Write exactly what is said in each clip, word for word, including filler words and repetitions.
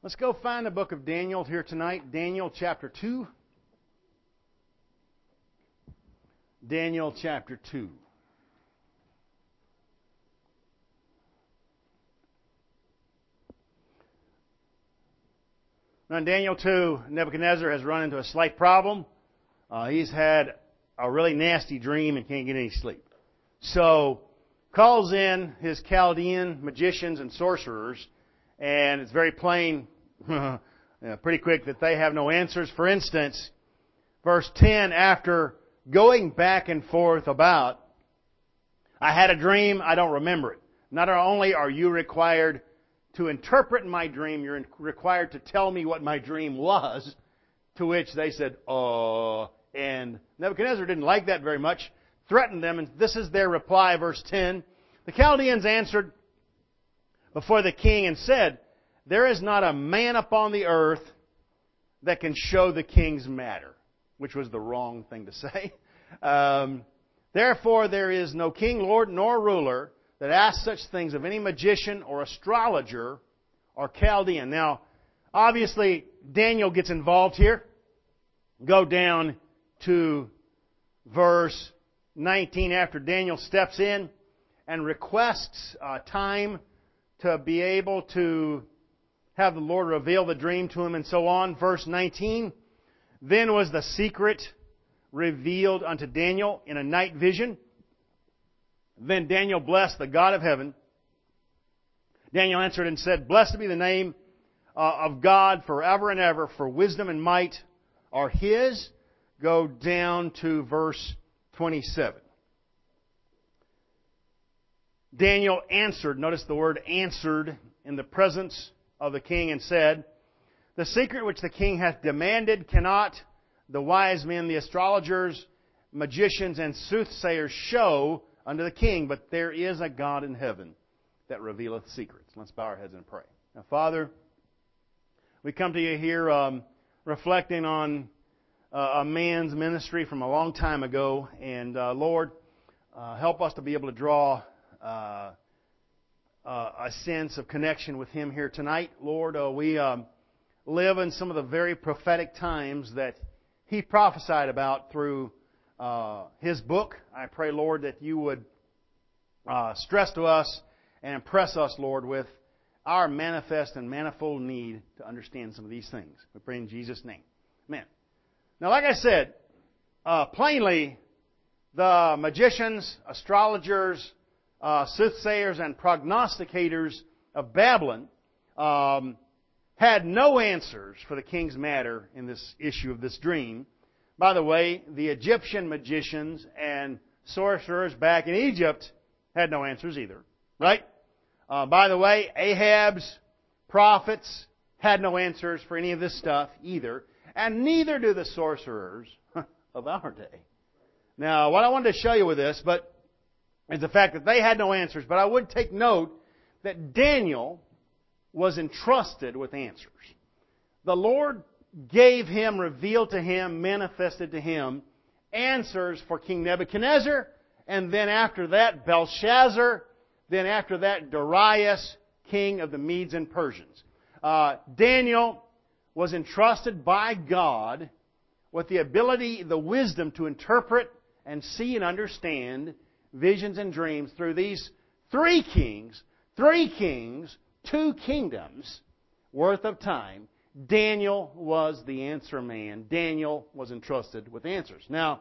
Let's go find the book of Daniel here tonight. Daniel chapter two. Daniel chapter two. Now in Daniel two, Nebuchadnezzar has run into a slight problem. Uh, he's had a really nasty dream and can't get any sleep. So, calls in his Chaldean magicians and sorcerers, and it's very plain, yeah, pretty quick, that they have no answers. For instance, verse ten, after going back and forth about, I had a dream, I don't remember it. Not only are you required to interpret my dream, you're required to tell me what my dream was, to which they said, oh, and Nebuchadnezzar didn't like that very much, threatened them, and this is their reply, verse ten. The Chaldeans answered before the king and said, there is not a man upon the earth that can show the king's matter, which was the wrong thing to say. Um, Therefore there is no king, lord, nor ruler that asks such things of any magician or astrologer or Chaldean. Now, obviously, Daniel gets involved here. Go down to verse nineteen after Daniel steps in and requests uh, time to be able to have the Lord reveal the dream to him and so on. Verse nineteen, then was the secret revealed unto Daniel in a night vision. Then Daniel blessed the God of heaven. Daniel answered and said, blessed be the name uh, of God forever and ever, for wisdom and might are His. Go down to verse twenty-seven. Daniel answered, notice the word answered, in the presence of the king and said, the secret which the king hath demanded cannot the wise men, the astrologers, magicians, and soothsayers show unto the king, but there is a God in heaven that revealeth secrets. Let's bow our heads and pray. Now, Father, we come to you here um, reflecting on uh, a man's ministry from a long time ago, and uh, Lord, uh, help us to be able to draw uh, uh, a sense of connection with him here tonight. Lord, uh, we um, live in some of the very prophetic times that he prophesied about through uh, his book. I pray, Lord, that you would uh, stress to us and impress us, Lord, with our manifest and manifold need to understand some of these things. We pray in Jesus' name. Amen. Now, like I said, uh, plainly, the magicians, astrologers, uh, soothsayers, and prognosticators of Babylon um, had no answers for the king's matter in this issue of this dream. By the way, the Egyptian magicians and sorcerers back in Egypt had no answers either. Right? Uh, by the way, Ahab's prophets had no answers for any of this stuff either. And neither do the sorcerers of our day. Now, what I wanted to show you with this, but is the fact that they had no answers. But I would take note that Daniel was entrusted with answers. The Lord gave him, revealed to him, manifested to him answers for King Nebuchadnezzar, and then after that Belshazzar, then after that Darius, king of the Medes and Persians. Uh, Daniel was entrusted by God with the ability, the wisdom to interpret and see and understand visions and dreams through these three kings, three kings, two kingdoms worth of time. Daniel was the answer man. Daniel was entrusted with answers. Now,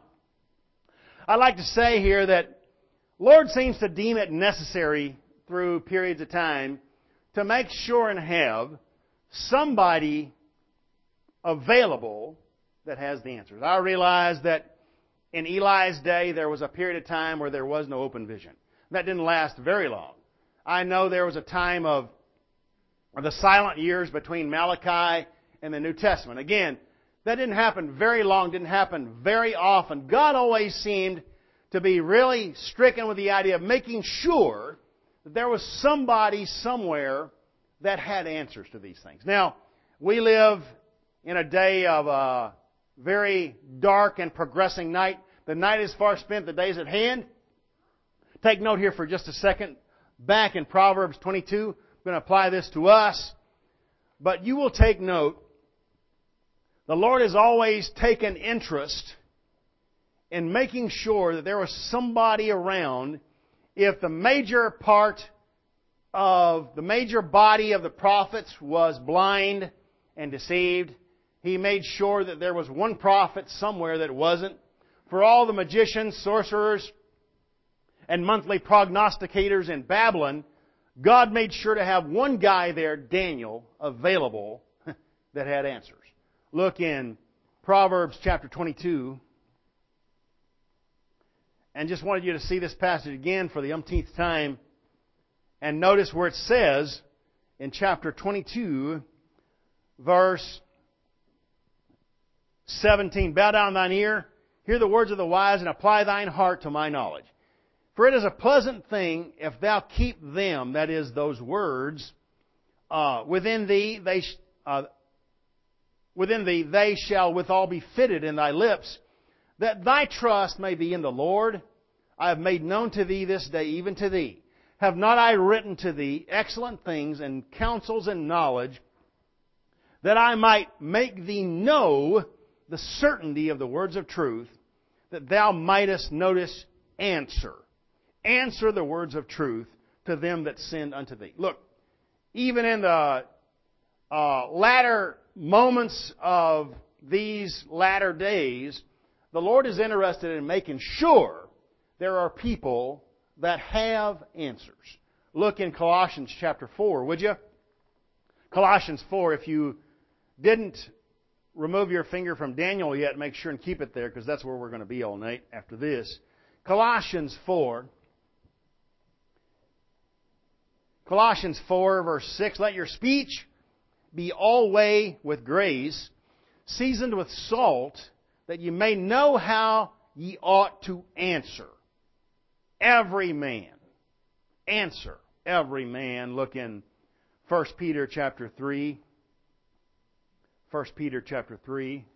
I'd like to say here that Lord seems to deem it necessary through periods of time to make sure and have somebody available that has the answers. I realize that in Eli's day there was a period of time where there was no open vision. That didn't last very long. I know there was a time of the silent years between Malachi and the New Testament. Again, that didn't happen very long, didn't happen very often. God always seemed to be really stricken with the idea of making sure that there was somebody somewhere that had answers to these things. Now, we live in a day of a very dark and progressing night. The night is far spent, the day is at hand. Take note here for just a second. Back in Proverbs twenty-two, I'm going to apply this to us. But you will take note, the Lord has always taken interest in making sure that there was somebody around if the major part of the major body of the prophets was blind and deceived. He made sure that there was one prophet somewhere that wasn't. For all the magicians, sorcerers, and monthly prognosticators in Babylon, God made sure to have one guy there, Daniel, available that had answers. Look in Proverbs chapter twenty-two. And just wanted you to see this passage again for the umpteenth time. And notice where it says in chapter twenty-two, verse seventeen, bow down thine ear, hear the words of the wise, and apply thine heart to my knowledge. For it is a pleasant thing if thou keep them, that is, those words, uh, within thee, they sh- uh, within thee, they shall withal be fitted in thy lips, that thy trust may be in the Lord. I have made known to thee this day, even to thee. Have not I written to thee excellent things and counsels and knowledge, that I might make thee know the certainty of the words of truth, that thou mightest notice answer. Answer the words of truth to them that send unto thee. Look, even in the uh, latter moments of these latter days, the Lord is interested in making sure there are people that have answers. Look in Colossians chapter four, would you? Colossians four, if you didn't remove your finger from Daniel yet, make sure and keep it there, because that's where we're going to be all night after this. Colossians four. Colossians four, verse six, let your speech be always with grace, seasoned with salt, that ye may know how ye ought to answer. Every man. Answer. Every man. Look in First Peter chapter three. First Peter chapter three.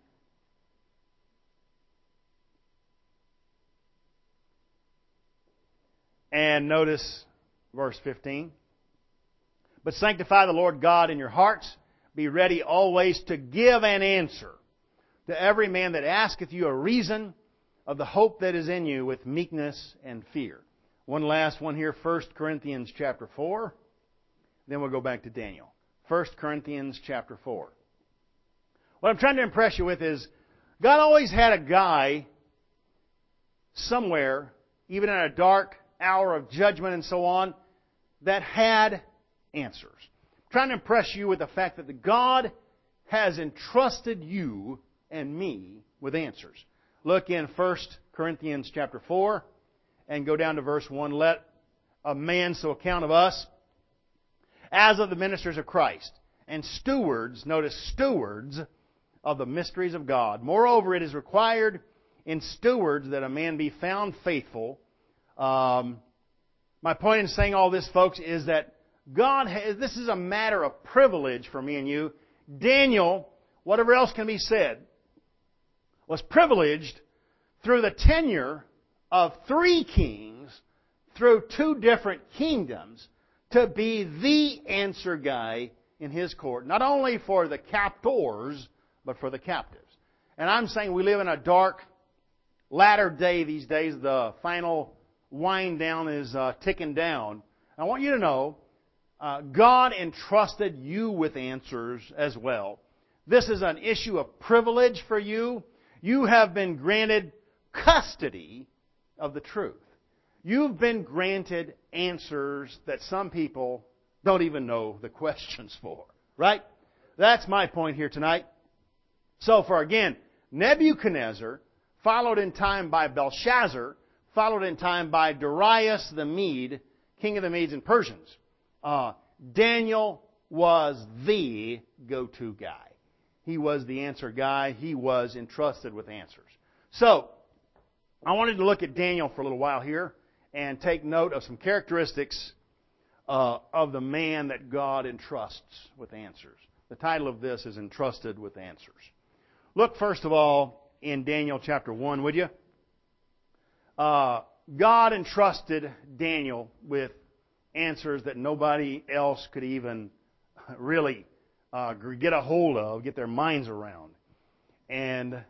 And notice verse fifteen. But sanctify the Lord God in your hearts. Be ready always to give an answer to every man that asketh you a reason of the hope that is in you with meekness and fear. One last one here, First Corinthians chapter four. Then we'll go back to Daniel. First Corinthians chapter four. What I'm trying to impress you with is, God always had a guy somewhere, even in a dark hour of judgment and so on, that had answers. I'm trying to impress you with the fact that God has entrusted you and me with answers. Look in First Corinthians chapter four and go down to verse one. Let a man so account of us as of the ministers of Christ and stewards, notice stewards of the mysteries of God. Moreover, it is required in stewards that a man be found faithful. Um, my point in saying all this, folks, is that God has, this is a matter of privilege for me and you. Daniel, whatever else can be said, was privileged through the tenure of three kings through two different kingdoms to be the answer guy in his court, not only for the captors, but for the captives. And I'm saying we live in a dark, latter day these days. The final wind down is uh, ticking down. I want you to know, uh, God entrusted you with answers as well. This is an issue of privilege for you. You have been granted custody of the truth. You've been granted answers that some people don't even know the questions for. Right? That's my point here tonight. So for again, Nebuchadnezzar, followed in time by Belshazzar, followed in time by Darius the Mede, king of the Medes and Persians. Uh, Daniel was the go-to guy. He was the answer guy. He was entrusted with answers. So, I wanted to look at Daniel for a little while here and take note of some characteristics uh, of the man that God entrusts with answers. The title of this is Entrusted with Answers. Look first of all in Daniel chapter one, would you? Uh, God entrusted Daniel with answers that nobody else could even really uh, get a hold of, get their minds around. And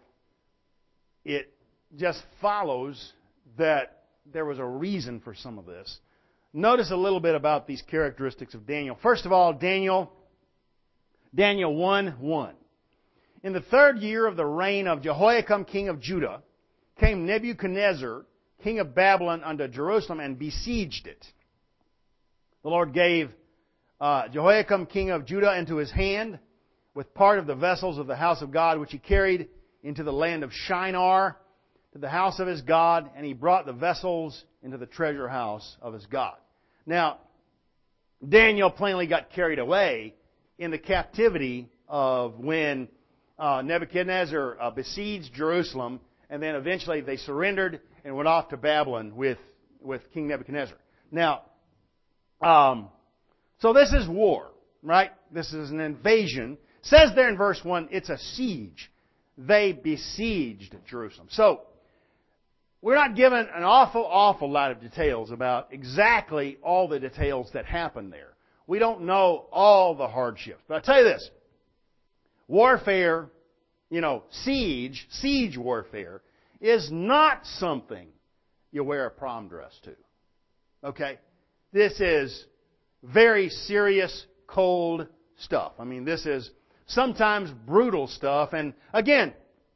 it just follows that there was a reason for some of this. Notice a little bit about these characteristics of Daniel. First of all, Daniel, Daniel one one. In the third year of the reign of Jehoiakim, king of Judah, came Nebuchadnezzar, king of Babylon, unto Jerusalem and besieged it. The Lord gave uh, Jehoiakim, king of Judah, into his hand, with part of the vessels of the house of God, which he carried into the land of Shinar, to the house of his God, and he brought the vessels into the treasure house of his God. Now, Daniel plainly got carried away in the captivity of when uh, Nebuchadnezzar uh, besieged Jerusalem, and then eventually they surrendered and went off to Babylon with, with King Nebuchadnezzar. Now, um, so this is war, right? This is an invasion. It says there in verse one, it's a siege. They besieged Jerusalem. So, we're not given an awful, awful lot of details about exactly all the details that happened there. We don't know all the hardships. But I'll tell you this. Warfare, you know, siege, siege warfare, is not something you wear a prom dress to. Okay? This is very serious, cold stuff. I mean, this is sometimes brutal stuff. And again,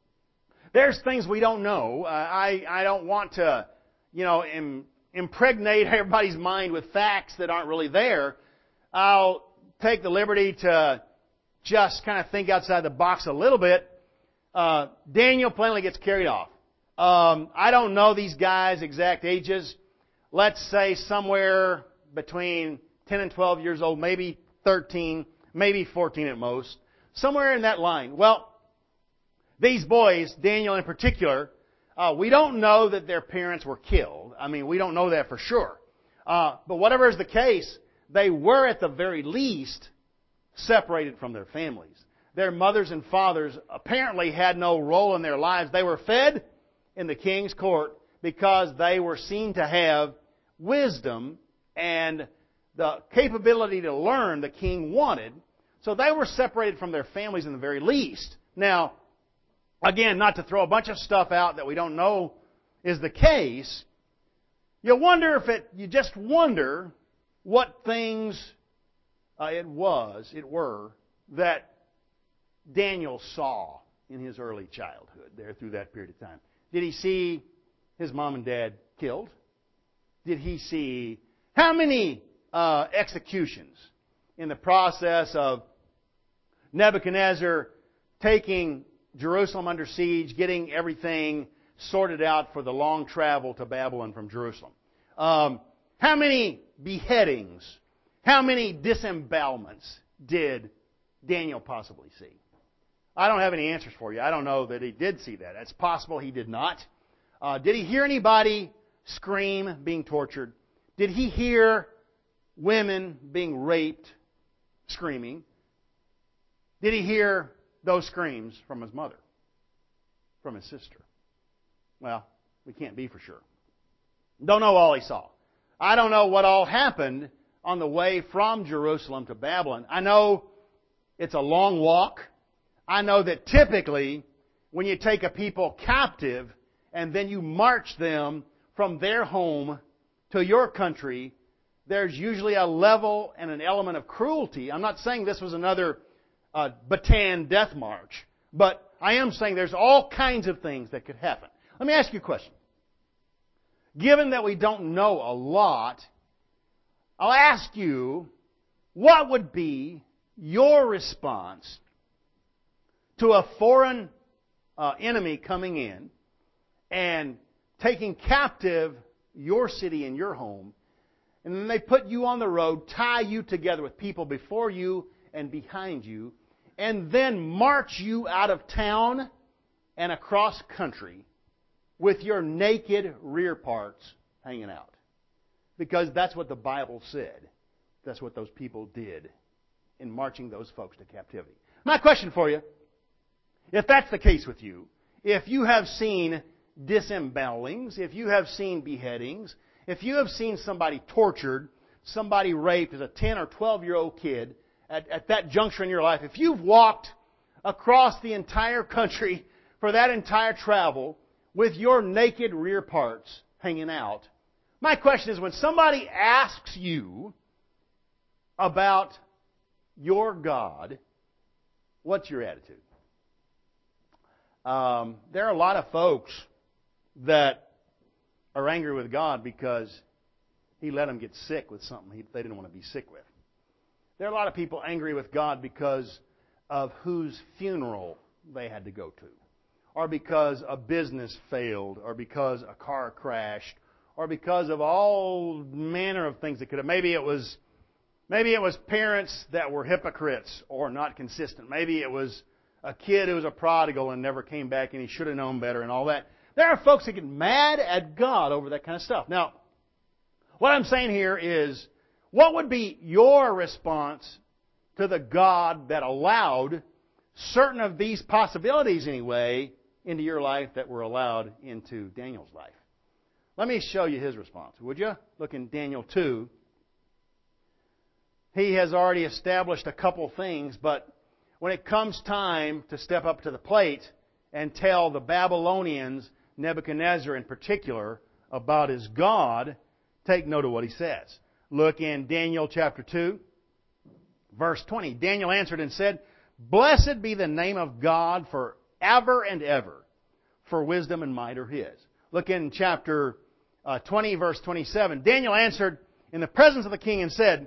there's things we don't know. Uh, I, I don't want to, you know, im, impregnate everybody's mind with facts that aren't really there. I'll take the liberty to just kind of think outside the box a little bit. Uh, Daniel plainly gets carried off. Um, I don't know these guys' exact ages. Let's say somewhere between ten and twelve years old, maybe thirteen, maybe fourteen at most. Somewhere in that line. Well, these boys, Daniel in particular, uh, we don't know that their parents were killed. I mean, we don't know that for sure. Uh, but whatever is the case, they were at the very least separated from their families. Their mothers and fathers apparently had no role in their lives. They were fed in the king's court because they were seen to have wisdom and the capability to learn the king wanted. So they were separated from their families in the very least. Now, again, not to throw a bunch of stuff out that we don't know is the case, you wonder if it, you just wonder what things uh, it was, it were, that Daniel saw in his early childhood there through that period of time. Did he see his mom and dad killed? Did he see how many uh, executions in the process of Nebuchadnezzar taking Jerusalem under siege, getting everything sorted out for the long travel to Babylon from Jerusalem? Um, how many beheadings, how many disembowelments did Daniel possibly see? I don't have any answers for you. I don't know that he did see that. It's possible he did not. Uh, did he hear anybody scream being tortured? Did he hear women being raped screaming? Did he hear those screams from his mother? From his sister? Well, we can't be for sure. Don't know all he saw. I don't know what all happened on the way from Jerusalem to Babylon. I know it's a long walk. I know that typically when you take a people captive and then you march them from their home to your country, there's usually a level and an element of cruelty. I'm not saying this was another uh, Bataan death march, but I am saying there's all kinds of things that could happen. Let me ask you a question. Given that we don't know a lot, I'll ask you, what would be your response to a foreign uh, enemy coming in and taking captive your city and your home, and then they put you on the road, tie you together with people before you and behind you, and then march you out of town and across country with your naked rear parts hanging out? Because that's what the Bible said. That's what those people did in marching those folks to captivity. My question for you, if that's the case with you, if you have seen disembowelings, if you have seen beheadings, if you have seen somebody tortured, somebody raped as a ten or twelve year old kid, at, at that juncture in your life, if you've walked across the entire country for that entire travel with your naked rear parts hanging out, my question is, when somebody asks you about your God, what's your attitude? Um, there are a lot of folks that are angry with God because He let them get sick with something they didn't want to be sick with. There are a lot of people angry with God because of whose funeral they had to go to, or because a business failed, or because a car crashed, or because of all manner of things that could have. Maybe it was, maybe it was parents that were hypocrites or not consistent. Maybe it was a kid who was a prodigal and never came back and he should have known better and all that. There are folks that get mad at God over that kind of stuff. Now, what I'm saying here is, what would be your response to the God that allowed certain of these possibilities, anyway, into your life that were allowed into Daniel's life? Let me show you his response, would you? Look in Daniel two. He has already established a couple things, but when it comes time to step up to the plate and tell the Babylonians, Nebuchadnezzar in particular, about his God, take note of what he says. Look in Daniel chapter two, verse twenty. Daniel answered and said, "Blessed be the name of God forever and ever, for wisdom and might are His." Look in chapter uh, twenty, verse twenty-seven. Daniel answered in the presence of the king and said,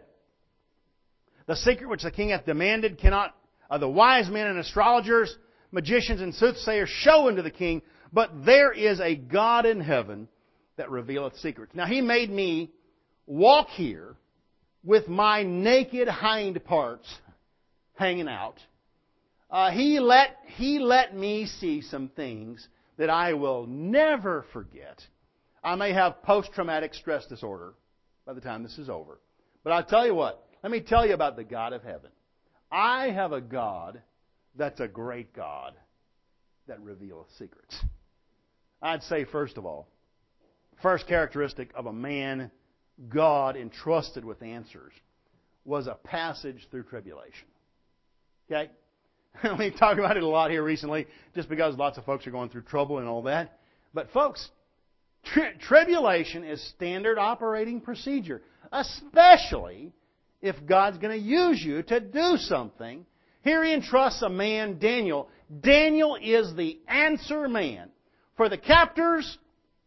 "The secret which the king hath demanded cannot uh, the wise men and astrologers, magicians and soothsayers show unto the king, but there is a God in heaven that revealeth secrets." Now He made me walk here with my naked hind parts hanging out. Uh, he let He let me see some things that I will never forget. I may have post-traumatic stress disorder by the time this is over. But I'll tell you what, let me tell you about the God of heaven. I have a God that's a great God that revealeth secrets. I'd say, first of all, first characteristic of a man God entrusted with answers was a passage through tribulation. Okay? We've talked about it a lot here recently, just because lots of folks are going through trouble and all that. But folks, tri- tribulation is standard operating procedure, especially if God's going to use you to do something. Here He entrusts a man, Daniel. Daniel is the answer man for the captors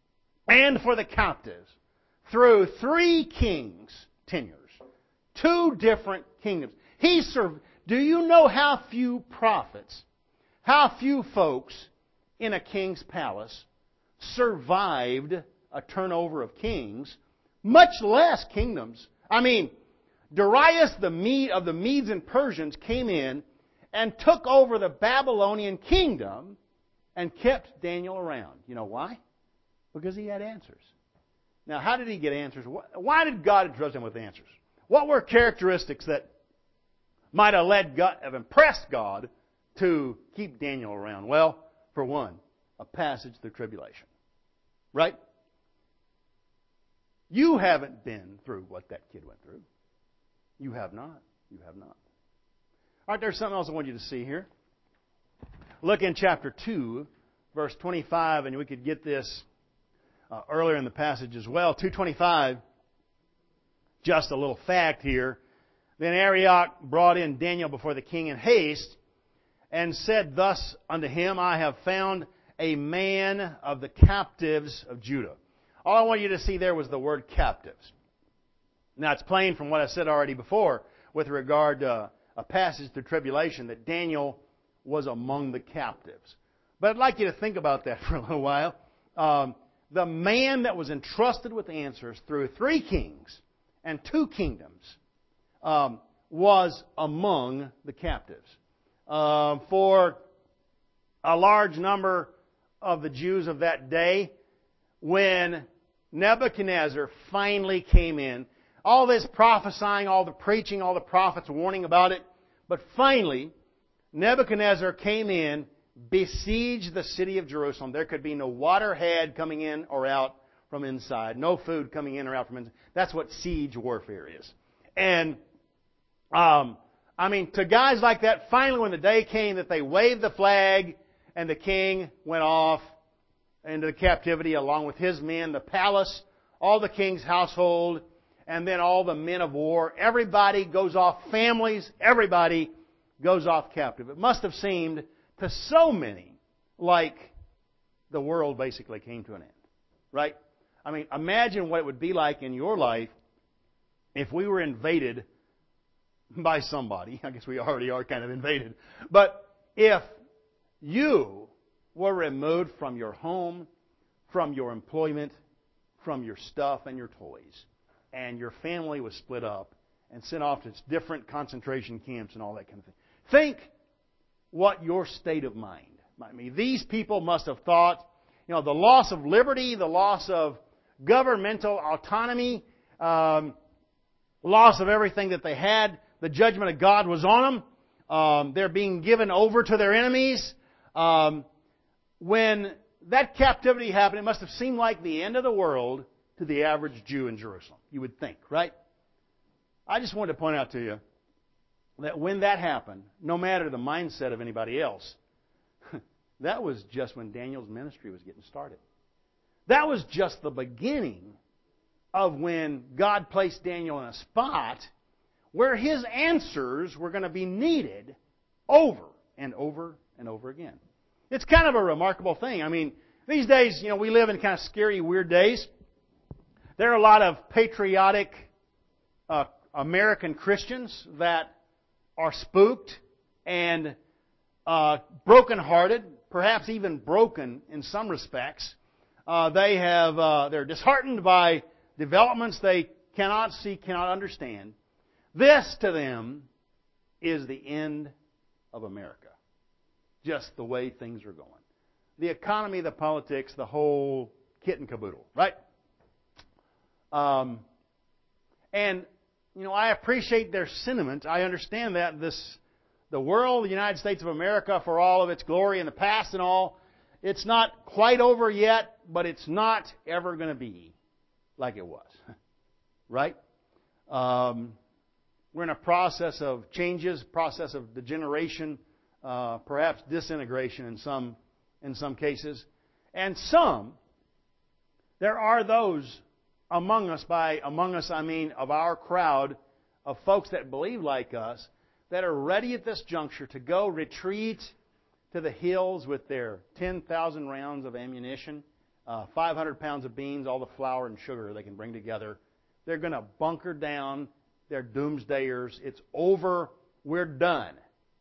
and for the captives through three kings' tenures. Two different kingdoms. He served. Do you know how few prophets, how few folks in a king's palace survived a turnover of kings, much less kingdoms? I mean, Darius the Mede of the Medes and Persians came in and took over the Babylonian kingdom and kept Daniel around. You know why? Because he had answers. Now, how did he get answers? Why did God entrust him with answers? What were characteristics that might have led God, have impressed God to keep Daniel around? Well, for one, a passage through tribulation. Right? You haven't been through what that kid went through. You have not. You have not. All right, there's something else I want you to see here. Look in chapter two, verse twenty-five, and we could get this uh, earlier in the passage as well. two twenty-five, just a little fact here. Then Arioch brought in Daniel before the king in haste, and said thus unto him, "I have found a man of the captives of Judah." All I want you to see there was the word captives. Now, it's plain from what I said already before with regard to a passage through tribulation that Daniel was among the captives. But I'd like you to think about that for a little while. Um, the man that was entrusted with answers through three kings and two kingdoms um, was among the captives. Uh, for a large number of the Jews of that day, when Nebuchadnezzar finally came in, all this prophesying, all the preaching, all the prophets warning about it, but finally, Nebuchadnezzar came in, besieged the city of Jerusalem. There could be no waterhead coming in or out from inside, no food coming in or out from inside. That's what siege warfare is. And um, I mean, to guys like that, finally when the day came that they waved the flag and the king went off into the captivity along with his men, the palace, all the king's household, and then all the men of war. Everybody goes off, families, everybody goes off captive. It must have seemed to so many like the world basically came to an end. Right? I mean, imagine what it would be like in your life if we were invaded by somebody. I guess we already are kind of invaded. But if you were removed from your home, from your employment, from your stuff and your toys, and your family was split up and sent off to different concentration camps and all that kind of thing. Think what your state of mind might be. These people must have thought, you know, the loss of liberty, the loss of governmental autonomy, um, loss of everything that they had, the judgment of God was on them. Um, they're being given over to their enemies. Um, when that captivity happened, it must have seemed like the end of the world to the average Jew in Jerusalem. You would think, right? I just wanted to point out to you that when that happened, no matter the mindset of anybody else, that was just when Daniel's ministry was getting started. That was just the beginning of when God placed Daniel in a spot where his answers were going to be needed over and over and over again. It's kind of a remarkable thing. I mean, these days, you know, we live in kind of scary, weird days. There are a lot of patriotic uh, American Christians that are spooked and uh, brokenhearted, perhaps even broken in some respects. Uh, they have uh, they're disheartened by developments they cannot see, cannot understand. This to them is the end of America. Just the way things are going. The economy, the politics, the whole kit and caboodle, right? Um, and, you know, I appreciate their sentiment. I understand that this, the world, the United States of America, for all of its glory in the past and all, it's not quite over yet, but it's not ever going to be like it was. Right? Um, we're in a process of changes, process of degeneration, uh, perhaps disintegration in some in some cases. And some, there are those among us, by among us I mean of our crowd of folks that believe like us, that are ready at this juncture to go retreat to the hills with their ten thousand rounds of ammunition, uh, five hundred pounds of beans, all the flour and sugar they can bring together. They're going to bunker down. They're doomsdayers. It's over. We're done.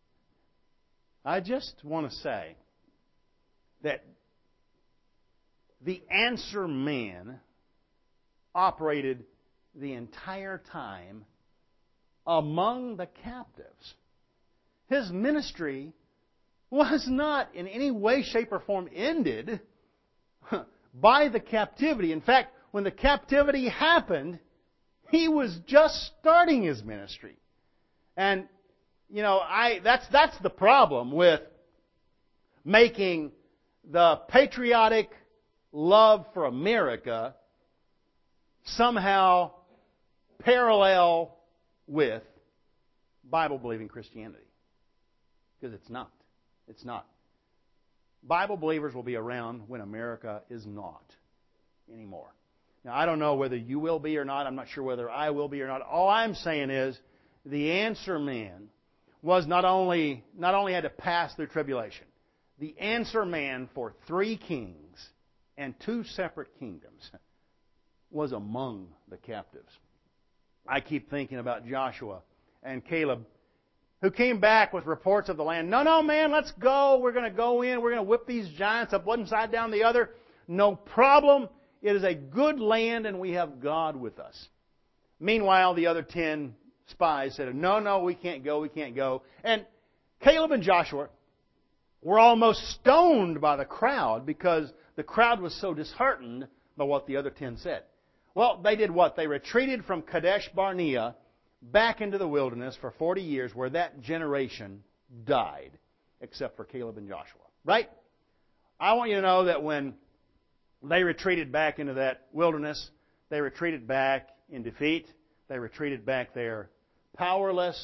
I just want to say that the answer man operated the entire time among the captives. His ministry was not in any way, shape, or form ended by the captivity. In fact, when the captivity happened, he was just starting his ministry. And, you know, I that's that's the problem with making the patriotic love for America somehow parallel with Bible-believing Christianity. Because it's not. It's not. Bible believers will be around when America is not anymore. Now, I don't know whether you will be or not. I'm not sure whether I will be or not. All I'm saying is the answer man was not only not only had to pass through tribulation. The answer man for three kings and two separate kingdoms was among the captives. I keep thinking about Joshua and Caleb, who came back with reports of the land. No, no, man, let's go. We're going to go in. We're going to whip these giants up one side down the other. No problem. It is a good land, and we have God with us. Meanwhile, the other ten spies said, no, no, we can't go, we can't go. And Caleb and Joshua were almost stoned by the crowd because the crowd was so disheartened by what the other ten said. Well, they did what? They retreated from Kadesh Barnea back into the wilderness for forty years, where that generation died, except for Caleb and Joshua. Right? I want you to know that when they retreated back into that wilderness, they retreated back in defeat. They retreated back there powerless,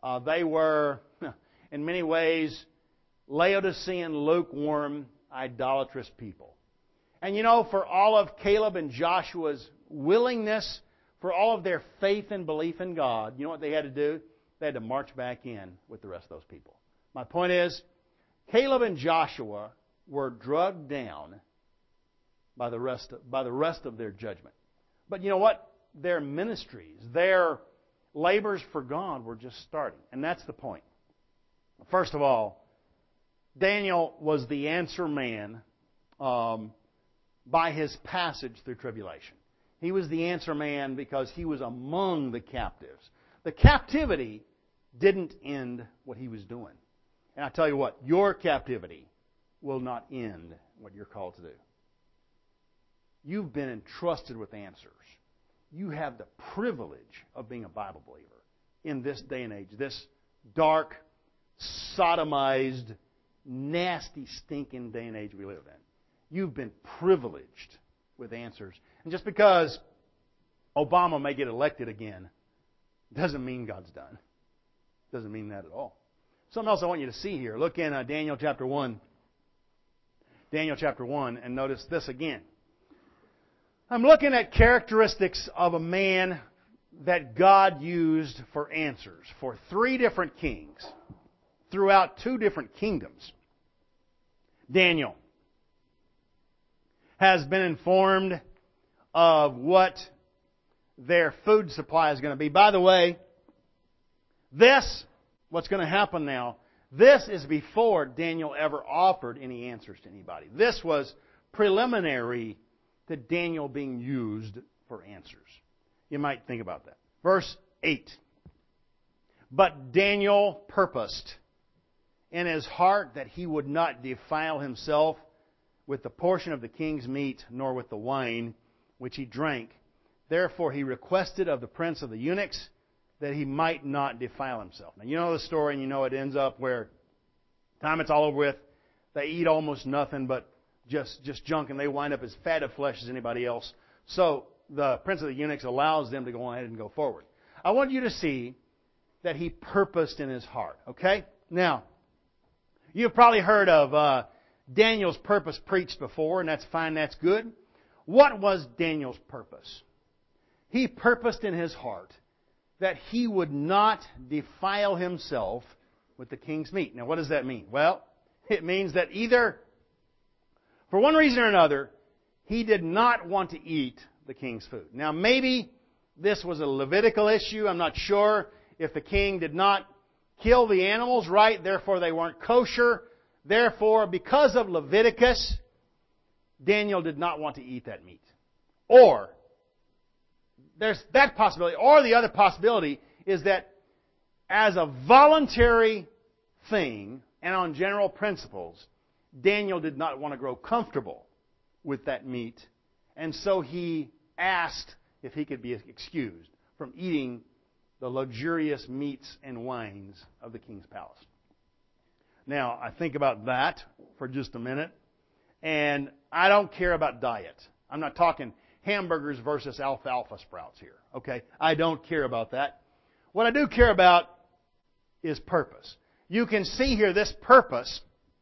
Uh, they were, in many ways, Laodicean, lukewarm, idolatrous people. And you know, for all of Caleb and Joshua's willingness, for all of their faith and belief in God, you know what they had to do? They had to march back in with the rest of those people. My point is, Caleb and Joshua were drugged down by the rest of, by the rest of their judgment. But you know what? Their ministries, their labors for God were just starting. And that's the point. First of all, Daniel was the answer man um, by his passage through tribulation. He was the answer man because he was among the captives. The captivity didn't end what he was doing. And I tell you what, your captivity will not end what you're called to do. You've been entrusted with answers. You have the privilege of being a Bible believer in this day and age, this dark, sodomized, nasty, stinking day and age we live in. You've been privileged with answers. And just because Obama may get elected again doesn't mean God's done. Doesn't mean that at all. Something else I want you to see here. Look in uh, Daniel chapter one. Daniel chapter one, and notice this again. I'm looking at characteristics of a man that God used for answers for three different kings throughout two different kingdoms. Daniel has been informed of what their food supply is going to be. By the way, this, what's going to happen now, this is before Daniel ever offered any answers to anybody. This was preliminary to Daniel being used for answers. You might think about that. Verse eight. But Daniel purposed in his heart that he would not defile himself with the portion of the king's meat, nor with the wine which he drank. Therefore he requested of the prince of the eunuchs that he might not defile himself. Now you know the story, and you know it ends up where, time it's all over with, they eat almost nothing but just, just junk, and they wind up as fat of flesh as anybody else. So the prince of the eunuchs allows them to go ahead and go forward. I want you to see that he purposed in his heart. Okay? Now, you've probably heard of uh, Daniel's purpose preached before, and that's fine, that's good. What was Daniel's purpose? He purposed in his heart that he would not defile himself with the king's meat. Now, what does that mean? Well, it means that either, for one reason or another, he did not want to eat the king's food. Now, maybe this was a Levitical issue. I'm not sure if the king did not kill the animals, right? Therefore, they weren't kosher. Therefore, because of Leviticus, Daniel did not want to eat that meat. Or, there's that possibility. Or the other possibility is that as a voluntary thing and on general principles, Daniel did not want to grow comfortable with that meat. And so he asked if he could be excused from eating the luxurious meats and wines of the king's palace. Now, I think about that for just a minute. And I don't care about diet. I'm not talking hamburgers versus alfalfa sprouts here. Okay? I don't care about that. What I do care about is purpose. You can see here this purpose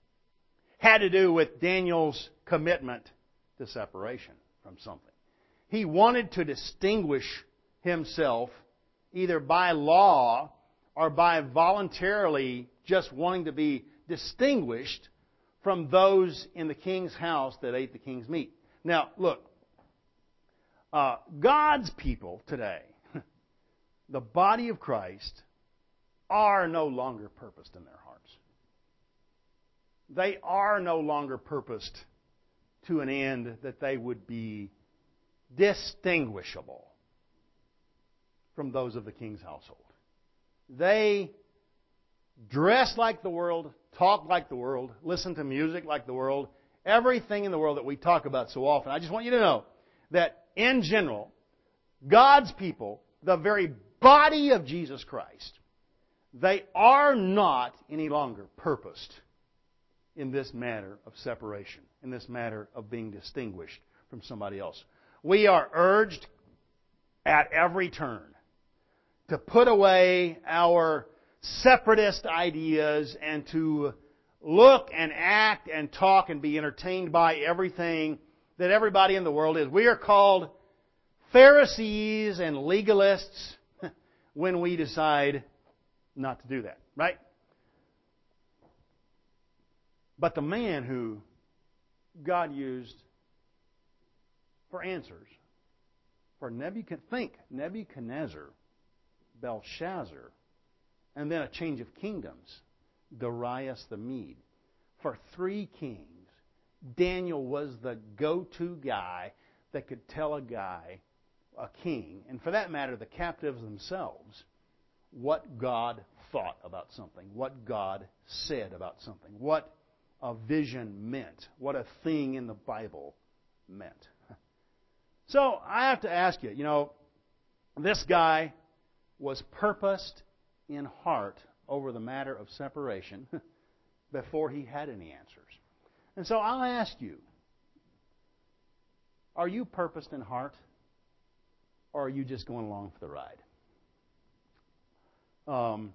had to do with Daniel's commitment to separation from something. He wanted to distinguish himself either by law or by voluntarily just wanting to be distinguished from those in the king's house that ate the king's meat. Now, look, uh, God's people today, the body of Christ, are no longer purposed in their hearts. They are no longer purposed to an end that they would be distinguishable from those of the king's household. They dress like the world, talk like the world, listen to music like the world, everything in the world that we talk about so often. I just want you to know that in general, God's people, the very body of Jesus Christ, they are not any longer purposed in this matter of separation, in this matter of being distinguished from somebody else. We are urged at every turn to put away our separatist ideas and to look and act and talk and be entertained by everything that everybody in the world is. We are called Pharisees and legalists when we decide not to do that, right? But the man who God used for answers, for Nebuchadnezzar, think Nebuchadnezzar, Belshazzar, and then a change of kingdoms, Darius the Mede. For three kings, Daniel was the go-to guy that could tell a guy, a king, and for that matter, the captives themselves, what God thought about something, what God said about something, what a vision meant, what a thing in the Bible meant. So I have to ask you, you know, this guy was purposed in heart over the matter of separation before he had any answers. And so I'll ask you, are you purposed in heart, or are you just going along for the ride? Um,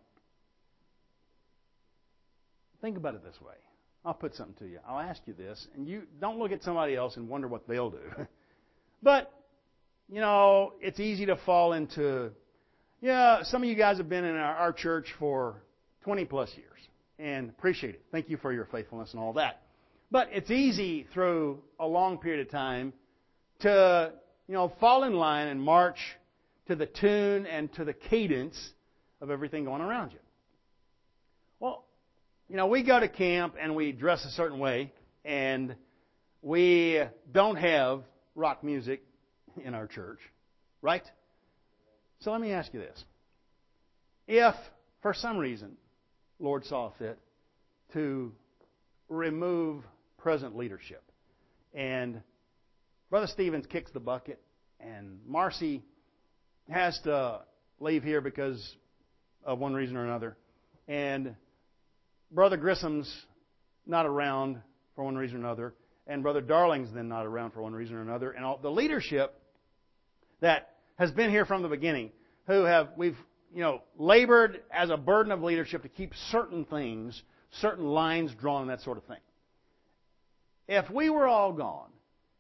think about it this way. I'll put something to you. I'll ask you this, and you don't look at somebody else and wonder what they'll do. But, you know, it's easy to fall into, yeah, some of you guys have been in our, our church for twenty plus years, and appreciate it. Thank you for your faithfulness and all that. But it's easy through a long period of time to, you know, fall in line and march to the tune and to the cadence of everything going around you. Well, you know, we go to camp and we dress a certain way, and we don't have rock music in our church, right? So let me ask you this. If, for some reason, Lord saw fit to remove present leadership, and Brother Stevens kicks the bucket, and Marcy has to leave here because of one reason or another, and Brother Grissom's not around for one reason or another, and Brother Darling's then not around for one reason or another, and all the leadership that has been here from the beginning, who have we've you know labored as a burden of leadership to keep certain things, certain lines drawn, and that sort of thing. If we were all gone,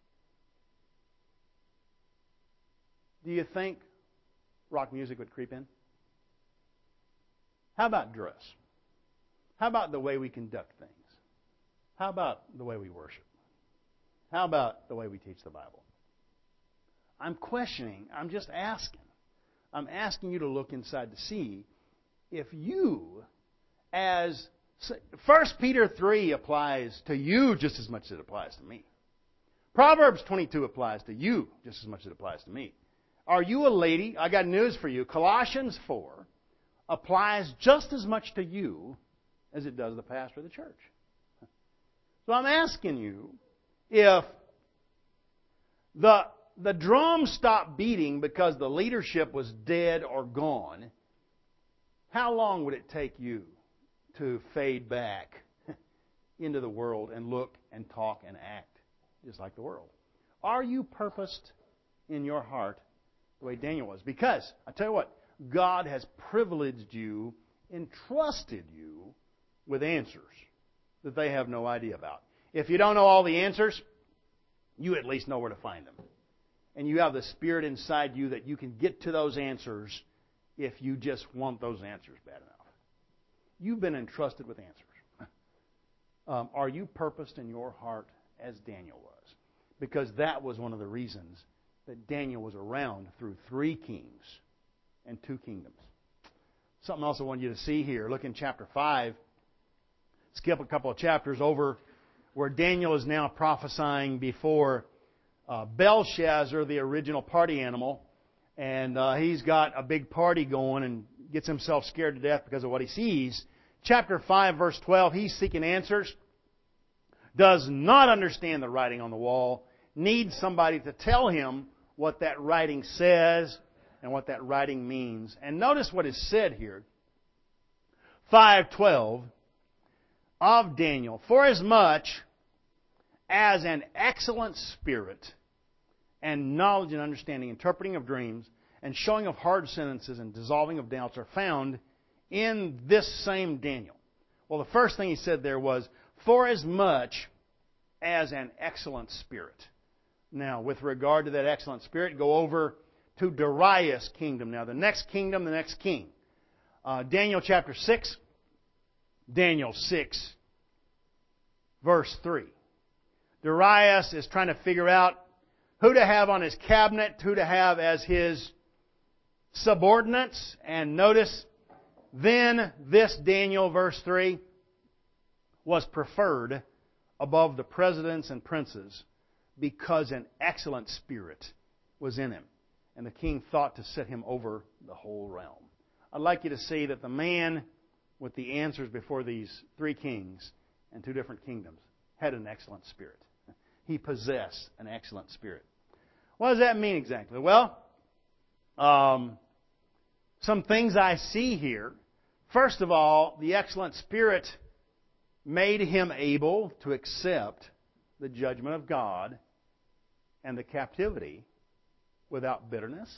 do you think rock music would creep in? How about dress? How about the way we conduct things? How about the way we worship? How about the way we teach the Bible? I'm questioning, I'm just asking. I'm asking you to look inside to see if you, as First Peter three applies to you just as much as it applies to me. Proverbs twenty-two applies to you just as much as it applies to me. Are you a lady? I got news for you. Colossians four applies just as much to you as it does the pastor of the church. So I'm asking you, if the, the drum stopped beating because the leadership was dead or gone, how long would it take you to fade back into the world and look and talk and act just like the world? Are you purposed in your heart the way Daniel was? Because, I tell you what, God has privileged you, entrusted you with answers that they have no idea about. If you don't know all the answers, you at least know where to find them. And you have the Spirit inside you that you can get to those answers if you just want those answers bad enough. You've been entrusted with answers. Um, are you purposed in your heart as Daniel was? Because that was one of the reasons that Daniel was around through three kings and two kingdoms. Something else I want you to see here. Look in chapter five. Skip a couple of chapters over where Daniel is now prophesying before uh, Belshazzar, the original party animal. And uh, he's got a big party going and gets himself scared to death because of what he sees. Chapter five, verse twelve, he's seeking answers. Does not understand the writing on the wall. Needs somebody to tell him what that writing says and what that writing means. And notice what is said here. five twelve of Daniel. Forasmuch as an excellent spirit and knowledge and understanding, interpreting of dreams, and showing of hard sentences and dissolving of doubts are found in this same Daniel? Well, the first thing he said there was, for as much as an excellent spirit. Now, with regard to that excellent spirit, go over to Darius' kingdom. Now, the next kingdom, the next king. Uh, Daniel chapter six. Daniel six, verse three. Darius is trying to figure out who to have on his cabinet, who to have as his subordinates. And notice, then this Daniel, verse three, was preferred above the presidents and princes because an excellent spirit was in him. And the king thought to set him over the whole realm. I'd like you to see that the man with the answers before these three kings and two different kingdoms had an excellent spirit. He possessed an excellent spirit. What does that mean exactly? Well, um, some things I see here. First of all, the excellent spirit made him able to accept the judgment of God and the captivity without bitterness.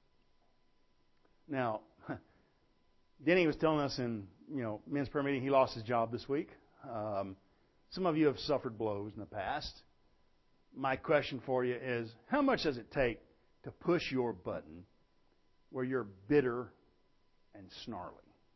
Now, Denny was telling us in you know men's prayer meeting he lost his job this week. Um, some of you have suffered blows in the past. My question for you is, how much does it take to push your button where you're bitter and snarly?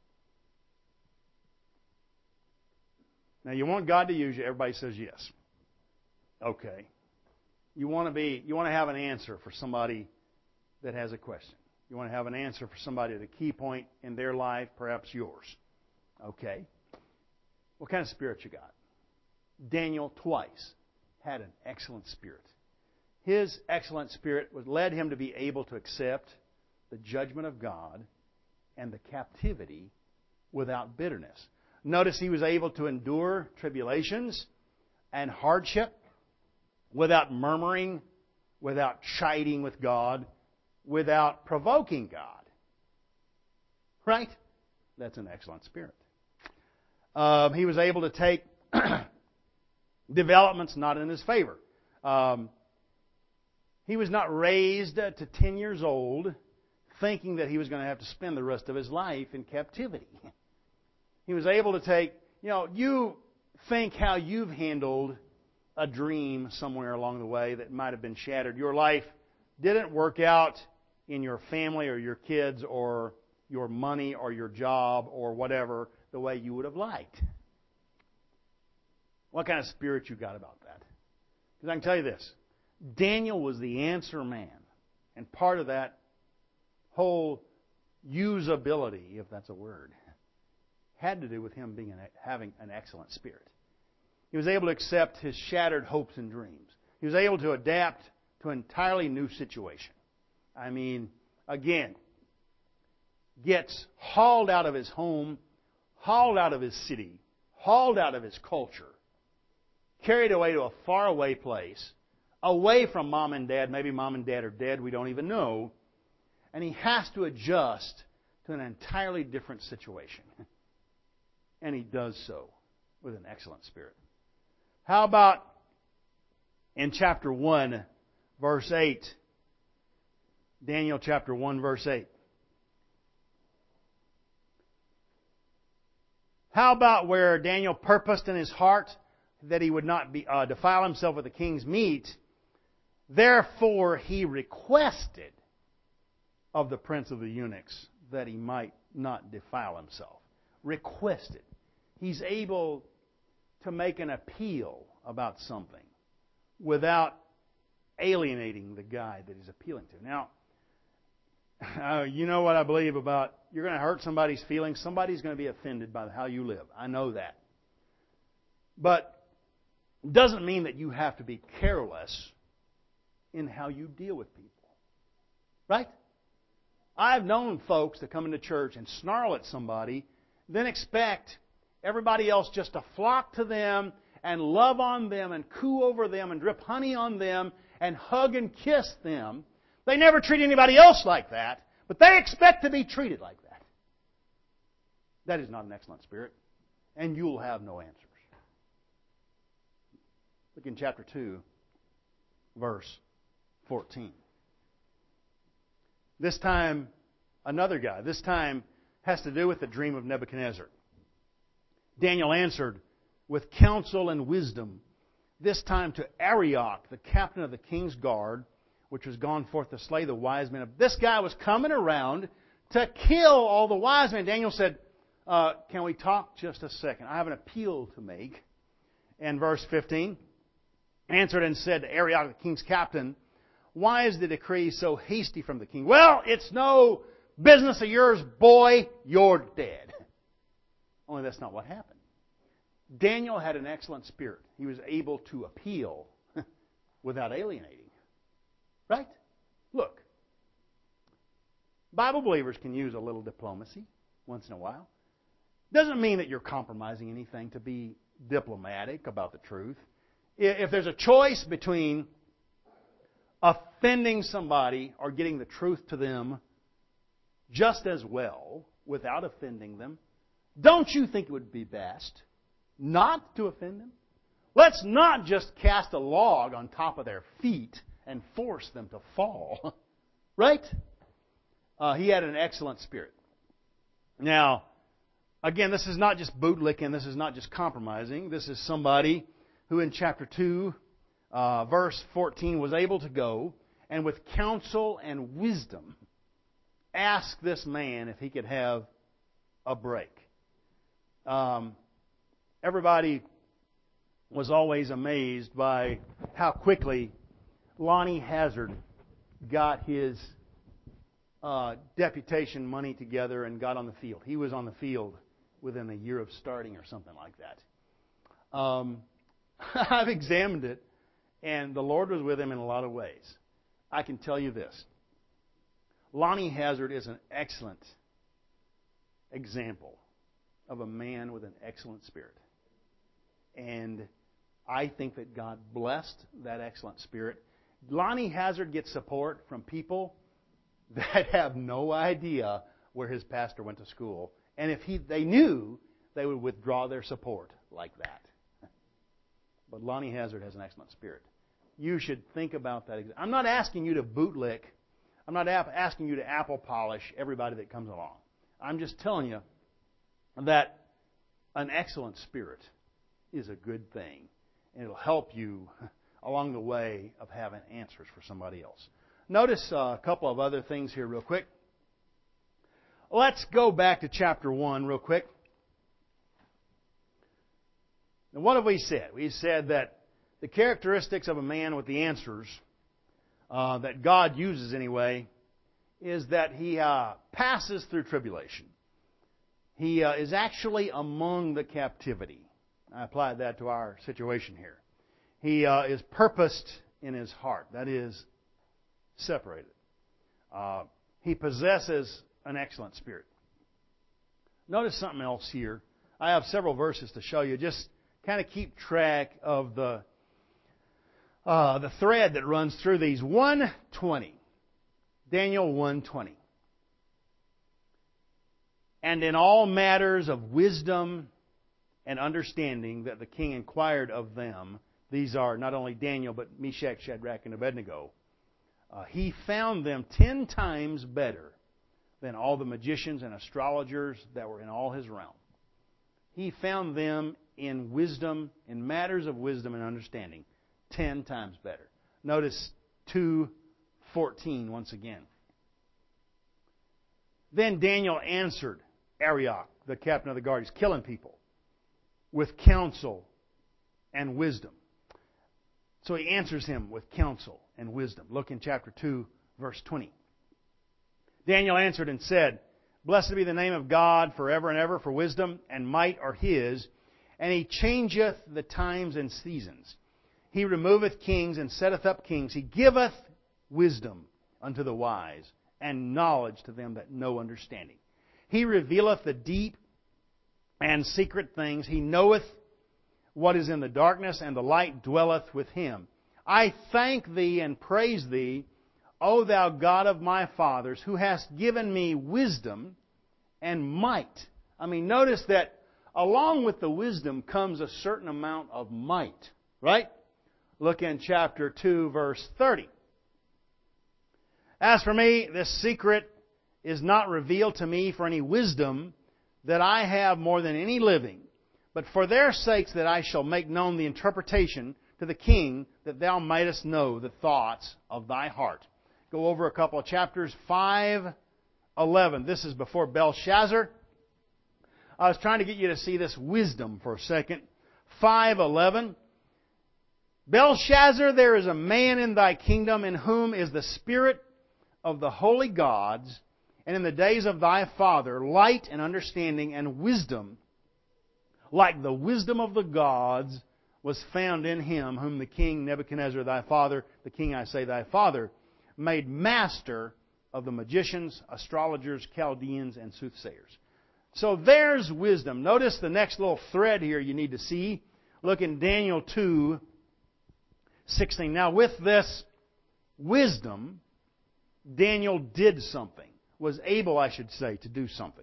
Now, you want God to use you. Everybody says yes. Okay. You want to be, you want to have an answer for somebody that has a question. You want to have an answer for somebody at a key point in their life, perhaps yours. Okay. What kind of spirit you got? Daniel twice had an excellent spirit. His excellent spirit was led him to be able to accept the judgment of God and the captivity without bitterness. Notice he was able to endure tribulations and hardship without murmuring, without chiding with God, without provoking God. Right? That's an excellent spirit. Um, he was able to take developments not in his favor. Um, he was not raised to ten years old thinking that he was going to have to spend the rest of his life in captivity. He was able to take, you know, you think how you've handled a dream somewhere along the way that might have been shattered. Your life didn't work out in your family or your kids or your money or your job or whatever the way you would have liked. What kind of spirit you got about that? Because I can tell you this. Daniel was the answer man. And part of that whole usability, if that's a word, had to do with him being an, having an excellent spirit. He was able to accept his shattered hopes and dreams. He was able to adapt to an entirely new situation. I mean, again, gets hauled out of his home, hauled out of his city, hauled out of his culture, carried away to a faraway place, away from mom and dad. Maybe mom and dad are dead, we don't even know. And he has to adjust to an entirely different situation. And he does so with an excellent spirit. How about in chapter one, verse eight? Daniel chapter one, verse eight. How about where Daniel purposed in his heart that he would not be, uh, defile himself with the king's meat? Therefore he requested of the prince of the eunuchs that he might not defile himself. Requested. He's able to make an appeal about something without alienating the guy that he's appealing to. Now, uh, you know what I believe about you're going to hurt somebody's feelings. Somebody's going to be offended by how you live. I know that. But it doesn't mean that you have to be careless in how you deal with people. Right? I've known folks that come into church and snarl at somebody, then expect everybody else just to flock to them and love on them and coo over them and drip honey on them and hug and kiss them. They never treat anybody else like that, but they expect to be treated like that. That is not an excellent spirit, and you'll have no answers. Look in chapter two, verse fourteen. This time, another guy. This time, has to do with the dream of Nebuchadnezzar. Daniel answered with counsel and wisdom, this time to Arioch, the captain of the king's guard, which was gone forth to slay the wise men. This guy was coming around to kill all the wise men. Daniel said, uh, can we talk just a second? I have an appeal to make. And verse fifteen, answered and said to Arioch, the king's captain, why is the decree so hasty from the king? Well, it's no business of yours, boy. You're dead. Only that's not what happened. Daniel had an excellent spirit. He was able to appeal without alienating. Right? Look, Bible believers can use a little diplomacy once in a while. Doesn't mean that you're compromising anything to be diplomatic about the truth. If there's a choice between offending somebody or getting the truth to them just as well without offending them, don't you think it would be best not to offend them? Let's not just cast a log on top of their feet and force them to fall. Right? Uh, he had an excellent spirit. Now, again, this is not just bootlicking. This is not just compromising. This is somebody who in chapter two, uh, verse fourteen, was able to go and with counsel and wisdom ask this man if he could have a break. Um, everybody was always amazed by how quickly Lonnie Hazard got his uh, deputation money together and got on the field. He was on the field within a year of starting or something like that. Um, I've examined it, and the Lord was with him in a lot of ways. I can tell you this. Lonnie Hazard is an excellent example of a man with an excellent spirit. And I think that God blessed that excellent spirit. Lonnie Hazard gets support from people that have no idea where his pastor went to school. And if he, they knew, they would withdraw their support like that. But Lonnie Hazard has an excellent spirit. You should think about that. I'm not asking you to bootlick. I'm not asking you to apple polish everybody that comes along. I'm just telling you that an excellent spirit is a good thing. And it'll help you along the way of having answers for somebody else. Notice uh, a couple of other things here real quick. Let's go back to chapter one real quick. Now, what have we said? We said that the characteristics of a man with the answers uh, that God uses anyway is that he uh, passes through tribulation. He uh, is actually among the captivity. I applied that to our situation here. He uh, is purposed in his heart. That is, separated. Uh, he possesses an excellent spirit. Notice something else here. I have several verses to show you. Just kind of keep track of the uh, the thread that runs through these. one twenty. Daniel one twenty. And in all matters of wisdom and understanding that the king inquired of them, these are not only Daniel, but Meshach, Shadrach, and Abednego, uh, he found them ten times better than all the magicians and astrologers that were in all his realm. He found them in wisdom, in matters of wisdom and understanding, ten times better. Notice two fourteen once again. Then Daniel answered Arioch, the captain of the guard. He's killing people with counsel and wisdom. So he answers him with counsel and wisdom. Look in chapter two, verse twenty. Daniel answered and said, Blessed be the name of God forever and ever, for wisdom and might are His, and He changeth the times and seasons. He removeth kings and setteth up kings. He giveth wisdom unto the wise, and knowledge to them that know understanding. He revealeth the deep and secret things. He knoweth what is in the darkness, and the light dwelleth with Him. I thank Thee and praise Thee, O Thou God of my fathers, who hast given me wisdom and might. I mean, notice that along with the wisdom comes a certain amount of might. Right? Look in chapter two, verse thirty. As for me, this secret is not revealed to me for any wisdom that I have more than any living, but for their sakes that I shall make known the interpretation to the king, that thou mightest know the thoughts of thy heart. Go over a couple of chapters. five eleven. This is before Belshazzar. I was trying to get you to see this wisdom for a second. five eleven. Belshazzar, there is a man in thy kingdom in whom is the spirit of the holy gods, and in the days of thy father, light and understanding and wisdom, like the wisdom of the gods, was found in him, whom the king Nebuchadnezzar thy father, the king I say thy father, made master of the magicians, astrologers, Chaldeans, and soothsayers. So there's wisdom. Notice the next little thread here you need to see. Look in Daniel two sixteen. Now with this wisdom, Daniel did something. Was able, I should say, to do something.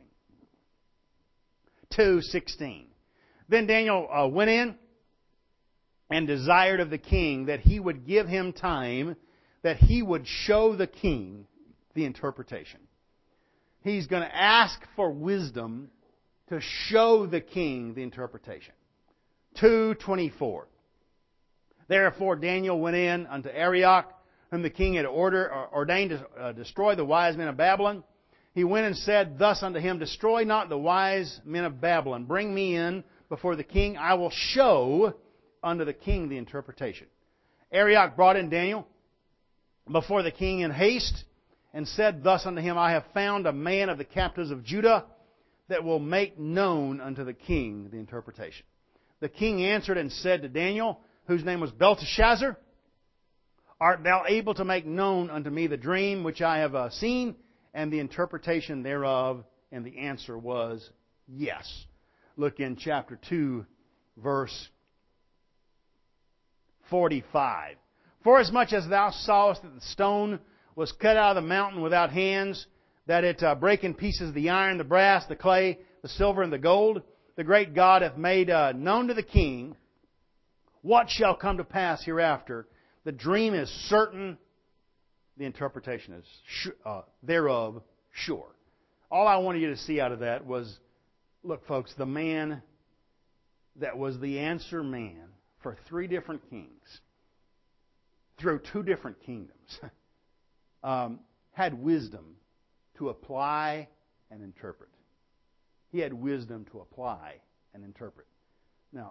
two sixteen. Then Daniel uh, went in and desired of the king that he would give him time, that he would show the king the interpretation. He's going to ask for wisdom to show the king the interpretation. two twenty-four. Therefore Daniel went in unto Arioch, whom the king had ordered, or ordained to uh, destroy the wise men of Babylon. He went and said thus unto him, Destroy not the wise men of Babylon. Bring me in before the king. I will show unto the king the interpretation. Arioch brought in Daniel before the king in haste, and said thus unto him, I have found a man of the captives of Judah that will make known unto the king the interpretation. The king answered and said to Daniel, whose name was Belteshazzar, Art thou able to make known unto me the dream which I have uh, seen, and the interpretation thereof? And the answer was, yes. Look in chapter two, verse forty-five. Forasmuch as thou sawest that the stone was cut out of the mountain without hands, that it uh, brake in pieces the iron, the brass, the clay, the silver, and the gold, the great God hath made uh, known to the king what shall come to pass hereafter. The dream is certain, the interpretation is sh- uh, thereof sure. All I wanted you to see out of that was, look folks, the man that was the answer man for three different kings, through two different kingdoms, um, had wisdom to apply and interpret. He had wisdom to apply and interpret. Now,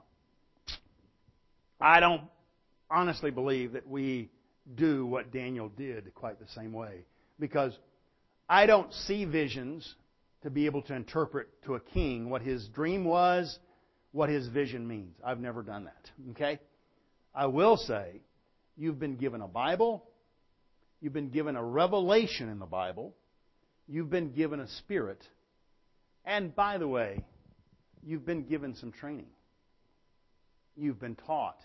I don't honestly believe that we do what Daniel did quite the same way, because I don't see visions to be able to interpret to a king what his dream was, what his vision means. I've never done that. Okay? I will say, you've been given a Bible, you've been given a revelation in the Bible, you've been given a spirit, and by the way, you've been given some training. You've been taught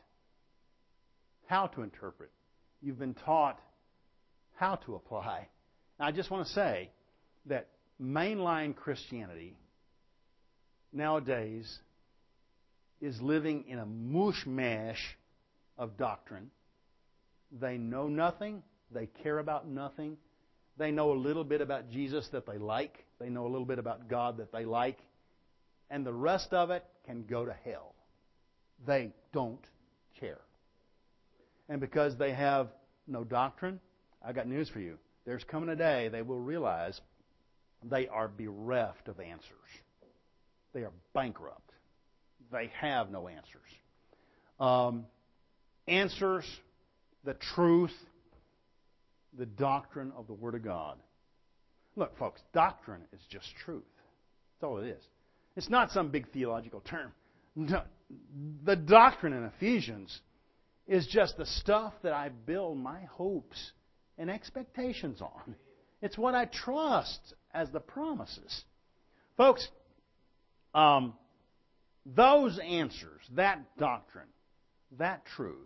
how to interpret. You've been taught how to apply. Now, I just want to say that mainline Christianity nowadays is living in a mushmash of doctrine. They know nothing. They care about nothing. They know a little bit about Jesus that they like. They know a little bit about God that they like. And the rest of it can go to hell. They don't care. And because they have no doctrine, I got news for you. There's coming a day they will realize they are bereft of answers. They are bankrupt. They have no answers. Um, answers, the truth, the doctrine of the Word of God. Look, folks, doctrine is just truth. That's all it is. It's not some big theological term. No, the doctrine in Ephesians is just the stuff that I build my hopes and expectations on. It's what I trust as the promises. Folks, um, those answers, that doctrine, that truth,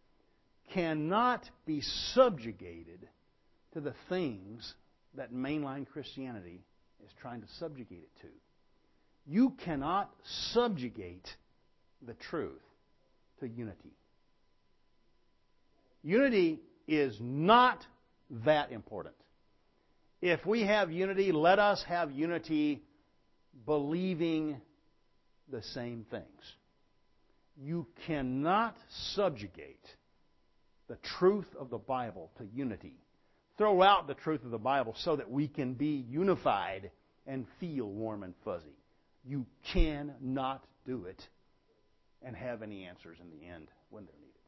cannot be subjugated to the things that mainline Christianity is trying to subjugate it to. You cannot subjugate the truth to unity. Unity is not that important. If we have unity, let us have unity believing the same things. You cannot subjugate the truth of the Bible to unity. Throw out the truth of the Bible so that we can be unified and feel warm and fuzzy. You cannot do it and have any answers in the end when they're needed.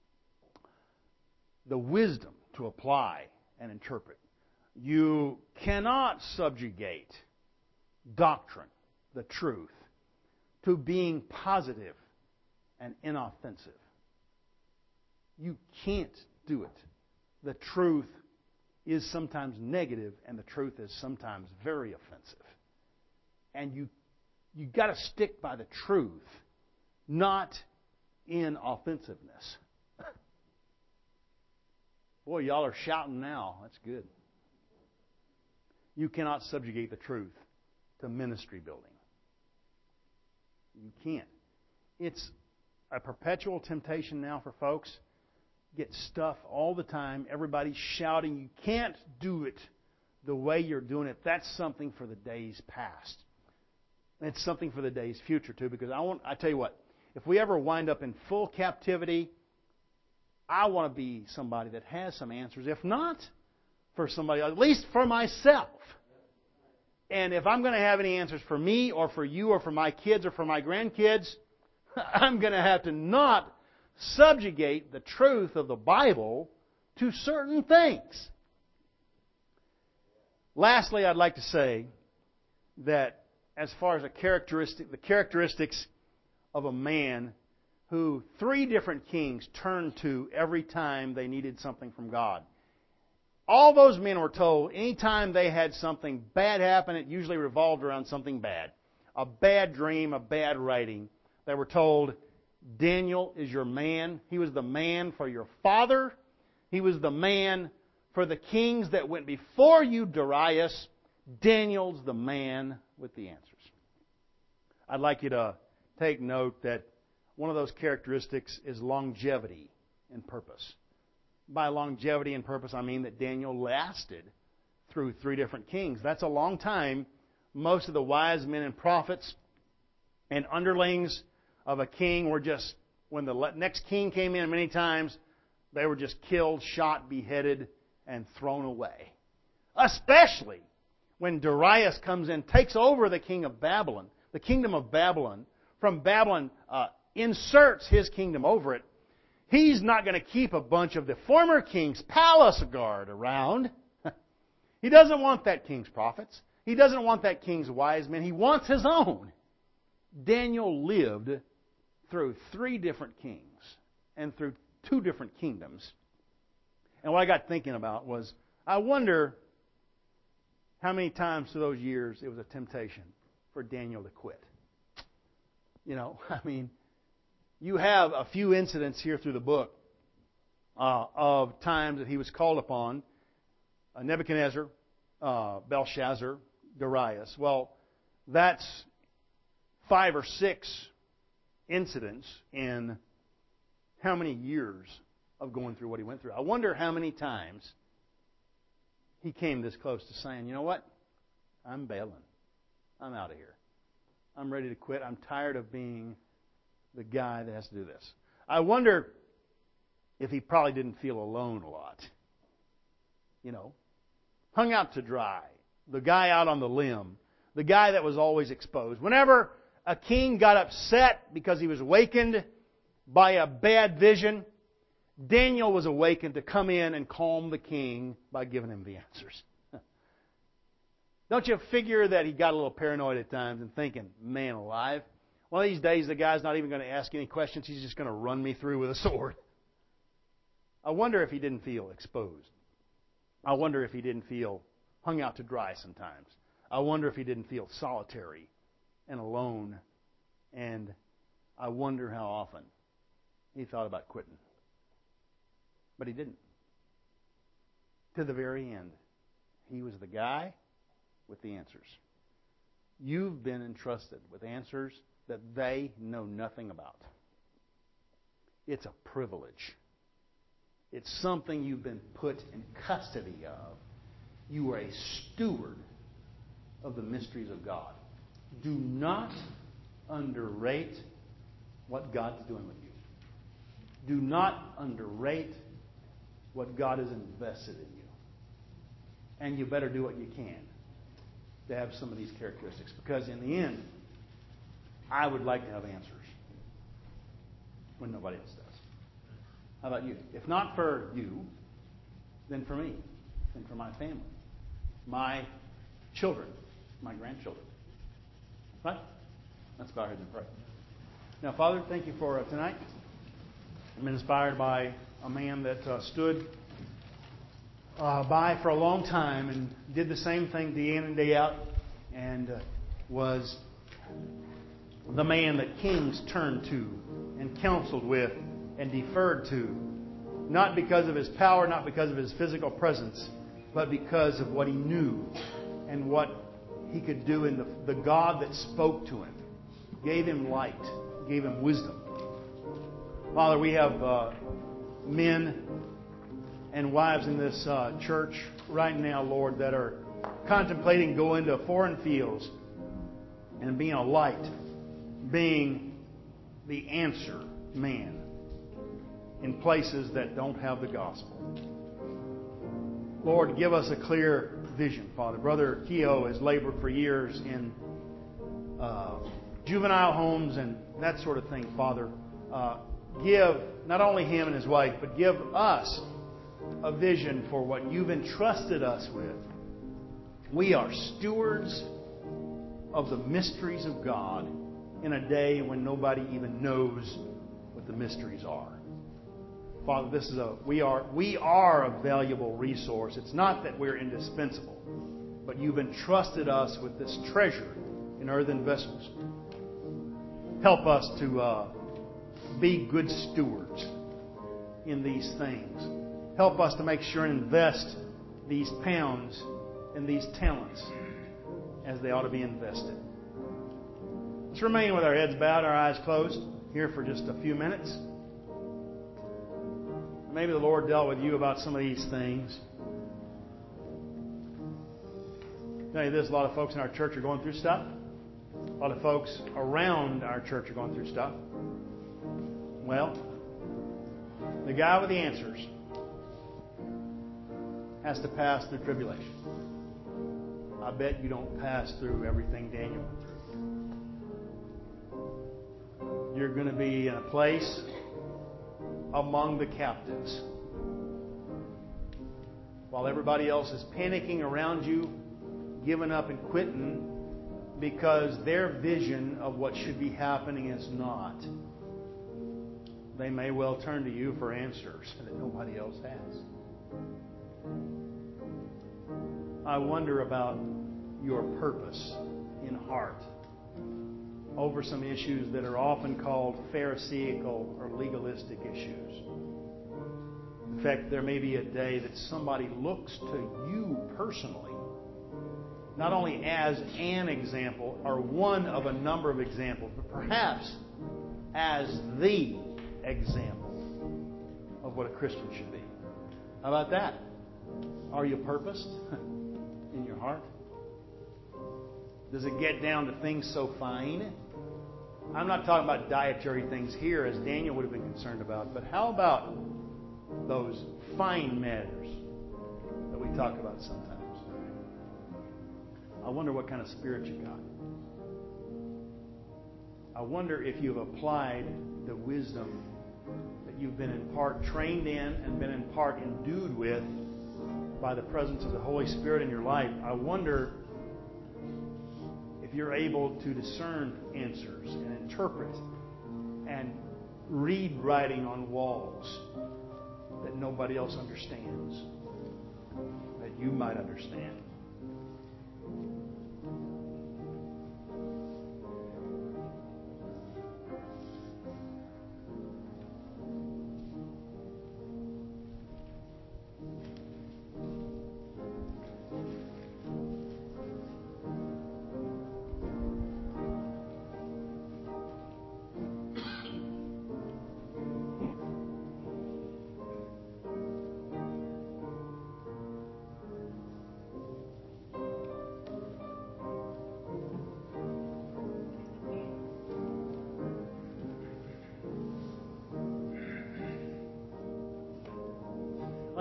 The wisdom to apply and interpret. You cannot subjugate doctrine, the truth, to being positive and inoffensive. You can't do it. The truth is sometimes negative, and the truth is sometimes very offensive. And you you got to stick by the truth, not in offensiveness. Boy, y'all are shouting now. That's good. You cannot subjugate the truth to ministry building. You can't. It's a perpetual temptation now for folks. Get stuff all the time. Everybody's shouting. You can't do it the way you're doing it. That's something for the days past. And it's something for the days future too. Because I want. I tell you what. If we ever wind up in full captivity, I want to be somebody that has some answers. If not for somebody, at least for myself. And if I'm going to have any answers for me or for you or for my kids or for my grandkids, I'm going to have to not subjugate the truth of the Bible to certain things. Lastly, I'd like to say that as far as a characteristic, the characteristics of a man who three different kings turned to every time they needed something from God. All those men were told anytime they had something bad happen, it usually revolved around something bad. A bad dream, a bad writing. They were told, Daniel is your man. He was the man for your father. He was the man for the kings that went before you, Darius. Daniel's the man with the answers. I'd like you to take note that one of those characteristics is longevity and purpose. By longevity and purpose, I mean that Daniel lasted through three different kings. That's a long time. Most of the wise men and prophets and underlings of a king were just, when the next king came in many times, they were just killed, shot, beheaded, and thrown away. Especially when Darius comes in, takes over the king of Babylon, the kingdom of Babylon. From Babylon, uh, inserts his kingdom over it. He's not going to keep a bunch of the former king's palace guard around. He doesn't want that king's prophets. He doesn't want that king's wise men. He wants his own. Daniel lived through three different kings and through two different kingdoms. And what I got thinking about was, I wonder how many times through those years it was a temptation for Daniel to quit. You know, I mean, you have a few incidents here through the book uh, of times that he was called upon. Uh, Nebuchadnezzar, uh, Belshazzar, Darius. Well, that's five or six incidents in how many years of going through what he went through. I wonder how many times he came this close to saying, you know what? I'm bailing. I'm out of here. I'm ready to quit. I'm tired of being the guy that has to do this. I wonder if he probably didn't feel alone a lot. You know, hung out to dry. The guy out on the limb. The guy that was always exposed. Whenever a king got upset because he was awakened by a bad vision, Daniel was awakened to come in and calm the king by giving him the answers. Don't you figure that he got a little paranoid at times and thinking, man alive, one of these days the guy's not even going to ask any questions. He's just going to run me through with a sword. I wonder if he didn't feel exposed. I wonder if he didn't feel hung out to dry sometimes. I wonder if he didn't feel solitary and alone. And I wonder how often he thought about quitting. But he didn't. To the very end, he was the guy with the answers. You've been entrusted with answers that they know nothing about. It's a privilege. It's something you've been put in custody of. You are a steward of the mysteries of God. Do not underrate what God's doing with you. Do not underrate what God has invested in you. And you better do what you can to have some of these characteristics. Because in the end, I would like to have answers when nobody else does. How about you? If not for you, then for me, then for my family, my children, my grandchildren. Right? Let's bow our heads and pray. Now, Father, thank you for uh, tonight. I'm inspired by a man that uh, stood uh, by for a long time and did the same thing day in and day out, and uh, was the man that kings turned to and counseled with and deferred to, not because of his power, not because of his physical presence, but because of what he knew and what he could do in the, the God that spoke to him, gave him light, gave him wisdom. Father, we have uh, men and wives in this uh, church right now, Lord, that are contemplating going to foreign fields and being a light, being the answer man in places that don't have the gospel. Lord, give us a clear vision, Father. Brother Keogh has labored for years in uh, juvenile homes and that sort of thing, Father. Uh, give not only him and his wife, but give us a vision for what you've entrusted us with. We are stewards of the mysteries of God in a day when nobody even knows what the mysteries are. Father, this is a we are we are a valuable resource. It's not that we're indispensable, but you've entrusted us with this treasure in earthen vessels. Help us to uh, be good stewards in these things. Help us to make sure and invest these pounds and these talents as they ought to be invested. Let's remain with our heads bowed, our eyes closed here for just a few minutes. Maybe the Lord dealt with you about some of these things. I'll tell you this, a lot of folks in our church are going through stuff. A lot of folks around our church are going through stuff. Well, the guy with the answers has to pass through tribulation. I bet you don't pass through everything Daniel went through. You're going to be in a place among the captives while everybody else is panicking around you, giving up and quitting because their vision of what should be happening is not. They may well turn to you for answers that nobody else has. I wonder about your purpose in heart over some issues that are often called Pharisaical or legalistic issues. In fact, there may be a day that somebody looks to you personally, not only as an example or one of a number of examples, but perhaps as the example of what a Christian should be. How about that? Are you purposed in your heart? Does it get down to things so fine? I'm not talking about dietary things here, as Daniel would have been concerned about, but how about those fine matters that we talk about sometimes? I wonder what kind of spirit you got. I wonder if you've applied the wisdom that you've been in part trained in and been in part endued with by the presence of the Holy Spirit in your life. I wonder if you're able to discern answers and interpret and read writing on walls that nobody else understands, that you might understand.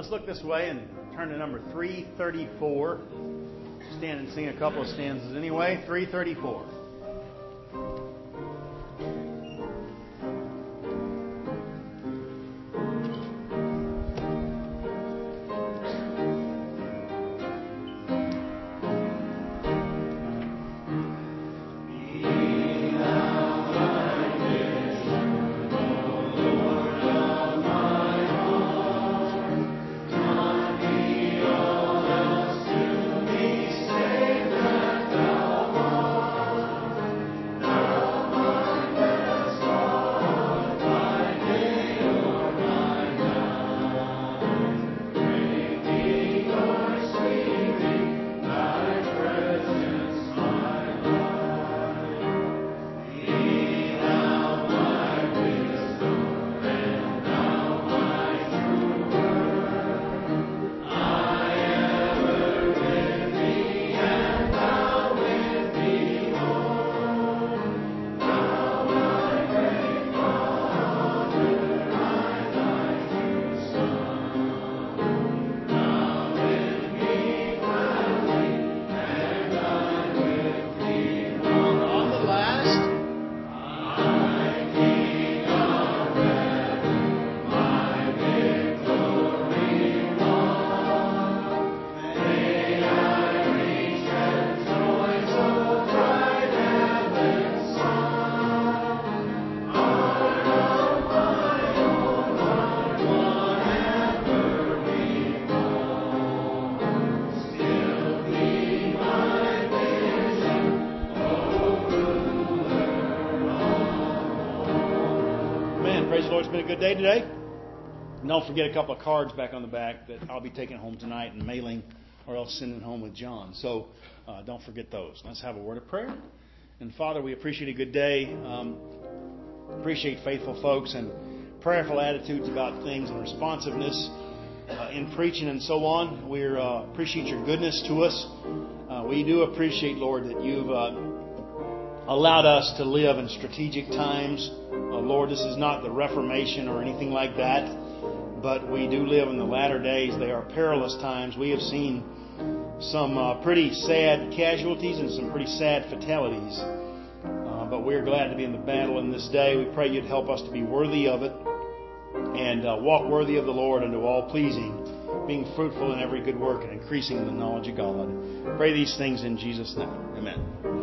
Let's look this way and turn to number three thirty-four. Stand and sing a couple of stanzas anyway. three thirty-four. Praise the Lord. It's been a good day today. And don't forget a couple of cards back on the back that I'll be taking home tonight and mailing or else sending home with John. So uh, don't forget those. Let's have a word of prayer. And Father, we appreciate a good day. Um, appreciate faithful folks and prayerful attitudes about things and responsiveness uh, in preaching and so on. We uh, appreciate your goodness to us. Uh, we do appreciate, Lord, that you've uh, allowed us to live in strategic times. Uh, Lord, this is not the Reformation or anything like that, but we do live in the latter days. They are perilous times. We have seen some uh, pretty sad casualties and some pretty sad fatalities, uh, but we're glad to be in the battle in this day. We pray you'd help us to be worthy of it and uh, walk worthy of the Lord unto all pleasing, being fruitful in every good work and increasing in the knowledge of God. Pray these things in Jesus' name. Amen.